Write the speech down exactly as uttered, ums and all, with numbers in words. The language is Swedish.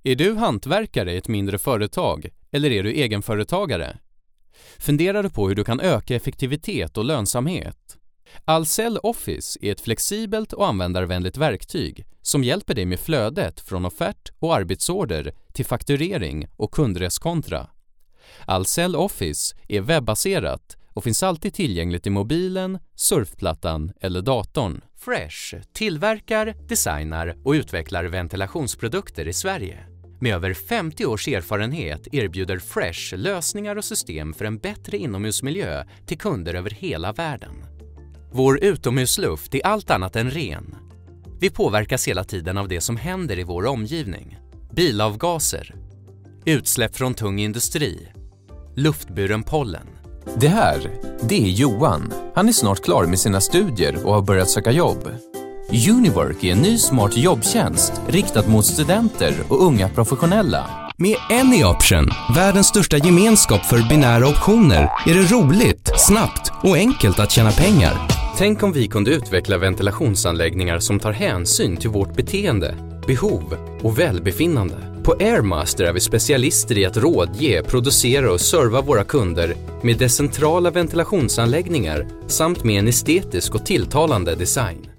Är du hantverkare i ett mindre företag eller är du egenföretagare? Funderar du på hur du kan öka effektivitet och lönsamhet? Ahlsell Office är ett flexibelt och användarvänligt verktyg som hjälper dig med flödet från offert och arbetsorder till fakturering och kundreskontra. Ahlsell Office är webbaserat och finns alltid tillgängligt i mobilen, surfplattan eller datorn. Fresh tillverkar, designar och utvecklar ventilationsprodukter i Sverige. Med över femtio års erfarenhet erbjuder Fresh lösningar och system för en bättre inomhusmiljö till kunder över hela världen. Vår utomhusluft är allt annat än ren. Vi påverkas hela tiden av det som händer i vår omgivning. Bilavgaser, utsläpp från tung industri, luftburen pollen. Det här, det är Johan. Han är snart klar med sina studier och har börjat söka jobb. Uniwork är en ny smart jobbtjänst riktad mot studenter och unga professionella. Med AnyOption, världens största gemenskap för binära optioner, är det roligt, snabbt och enkelt att tjäna pengar. Tänk om vi kunde utveckla ventilationsanläggningar som tar hänsyn till vårt beteende, behov och välbefinnande. På Airmaster är vi specialister i att rådge, producera och serva våra kunder med decentrala ventilationsanläggningar samt med en estetisk och tilltalande design.